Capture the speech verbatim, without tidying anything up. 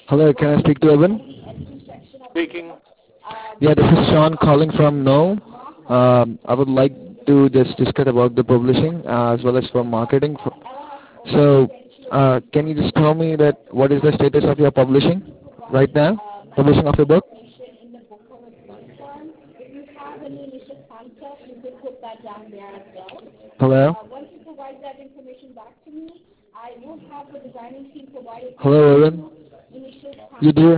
Hello, can I speak to Evan? Speaking. Yeah, this is Sean calling from No. Um, I would like to just discuss about the publishing uh, as well as for marketing. For, so, uh, can you just tell me that what is the status of your publishing right now? Publishing of your book? Hello? Hello, Evan? You do